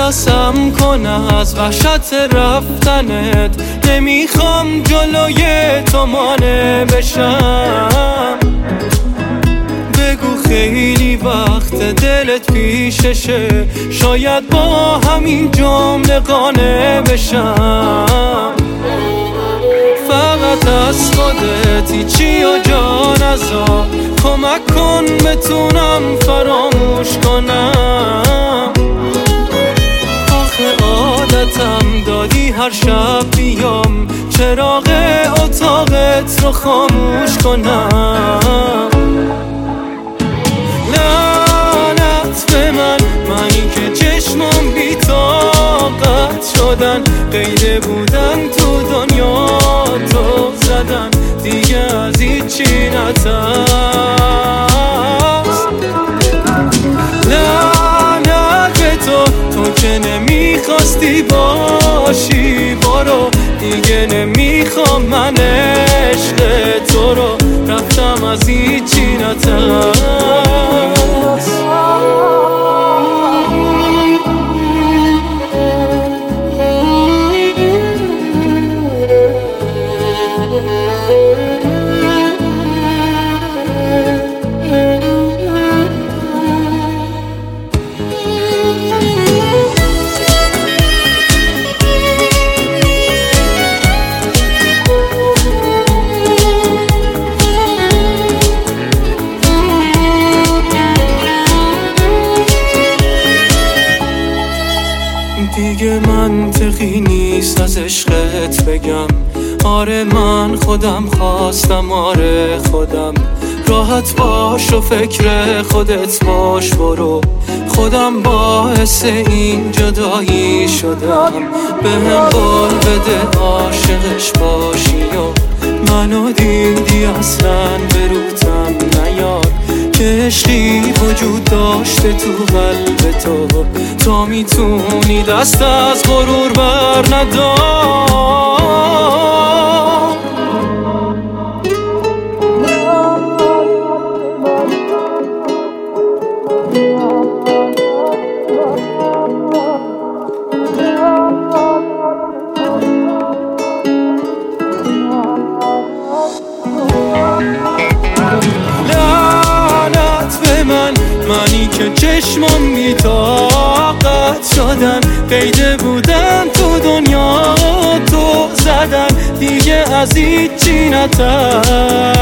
خلاصم کنه از وحشت رفتنت. نمیخوام جلوی تو مانع بشم. بگو خیلی وقت دلت پیششه، شاید با همین جمله قانع بشم. فقط از خودت هیچی و جا نذار، کمک کن بتونم فراموش کنم. آخه عادتم دادی هر شب بیام چراغ اتاقت رو خاموش کنم. لعنت به منی که چشمم بی طاقت شدن، قیده بودن تو دنیا تو زدن، دیگه از هیچی نترس. لعنت به تو که نمیخواستی باشی، برو دیگه نمیخوام من عشق تو رو، رفتم از هیچی نترس. دیگه منطقی نیست از عشقت بگم آره من خودم خواستم، آره خودم. راحت باش و فکر خودت باش، برو خودم باعث این جدایی شدم. بهم قول بده عاشقش باشی و منو دیدی اصلا به روتم نیار، که عشقی وجود داشته تو قلب تو، تا میتونی دست از غرور بر ندار. منی که چشمم بی طاقت شدن، قیده بودن تو دنیا تو زدن، دیگه از هیچی نترس.